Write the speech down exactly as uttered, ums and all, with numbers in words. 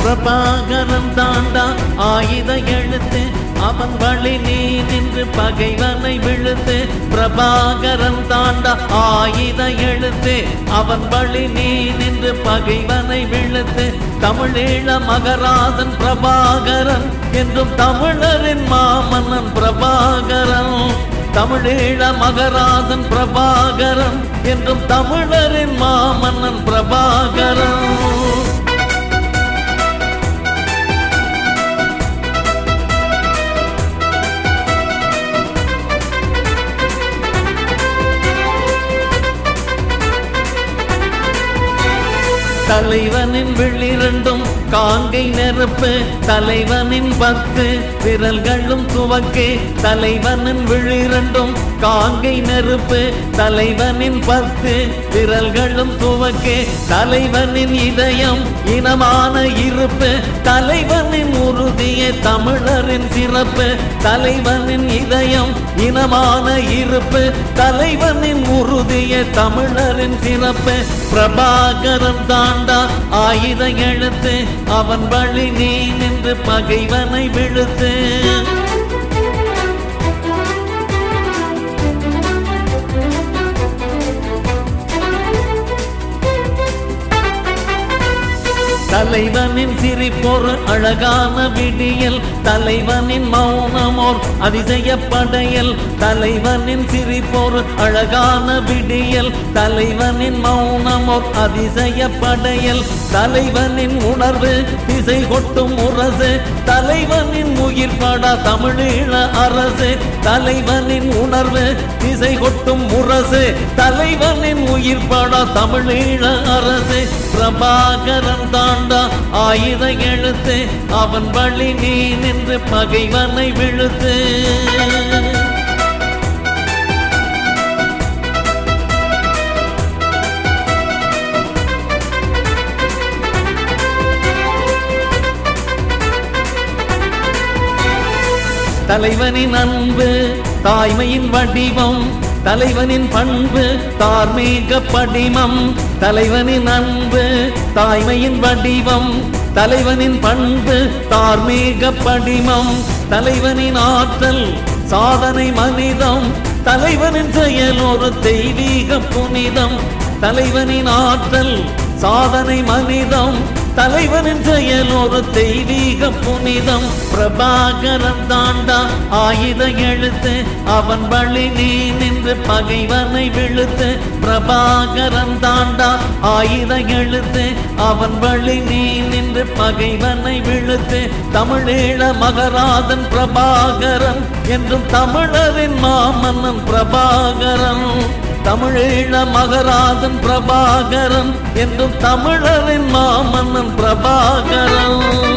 பிரபாகரன் தாண்டா ஆயுத எழுத்து அவன் வழி நீ நின்று பகைவனை விழுத்து பிரபாகரன் தாண்டா ஆயுத எழுத்து அவன் வழி நீ நின்று பகைவனை விழுத்து தமிழீழ மகராசன் பிரபாகரன் என்றும் தமிழரின் மாமன்னன் பிரபாகரன் தமிழீழ மகராசன் பிரபாகரன் என்றும் தமிழரின் மாமன்னன் பிரபாகரன் தலைவனின் விழிரண்டும் காங்கை நெருப்பு தலைவனின் பத்து விரல்களும் துவக்கே தலைவனின் விழிரண்டும் காங்கை நெருப்பு தலைவனின் பத்து விரல்களும் துவக்கே தலைவனின் இதயம் இனமான இருப்பு தலைவனின் உறுதிய தமிழரின் சிறப்பு தலைவனின் இதயம் இனமான இருப்பு தலைவனின் உறுதிய தமிழரின் சிறப்பு பிரபாகரன் தாண்டா ஆயுத எழுத்து அவன் வழி நீ நின்று பகைவனை விழுத்து தலைவனின் சிரிப்பொரு அழகான விடியல் தலைவனின் மௌனமோர் அதிசய படையல் தலைவனின் சிரிப்பொரு அழகான விடியல் தலைவனின் மௌனமோர் அதிசய படையல் தலைவனின் உணர்வு திசை கொட்டும் முரசு தலைவனின் உயிர் படா தமிழீழ அரசு தலைவனின் உணர்வு திசை கொட்டும் முரசு தலைவனின் உயிர் படா தமிழீழ அரசு பிரபாகரன் தாண்டா ஆயுத எழுத்து அவன் வழி நீ நின்று பகைவனை விழுத்து தலைவனின் அன்பு தாய்மையின் வடிவம் தலைவனின் பண்பு தார்மீக படிமம் தலைவனின் அன்பு தாய்மையின் வடிவம் தலைவனின் பண்பு தார்மீக படிமம் தலைவனின் ஆற்றல் சாதனை மனிதம் தலைவனின் செயல் ஒரு தெய்வீக புனிதம் தலைவனின் ஆற்றல் சாதனை மனிதம் தலைவனின் செயல் ஒரு தெய்வீக புனிதம் பிரபாகரன் தாண்டா ஆயுத எழுத்து அவன் வழி நீ நின்று பகைவனை விழுத்து பிரபாகரன் தாண்டா ஆயுத எழுத்து அவன் வழி நீ நின்று பகைவனை விழுத்து தமிழீழ மகராசன் பிரபாகரன் என்றும் தமிழரின் மாமன்னன் பிரபாகரன் தமிழீழ மகராசன் பிரபாகரன் என்றும் தமிழரின் மாமன்னன் பிரபாகரன்.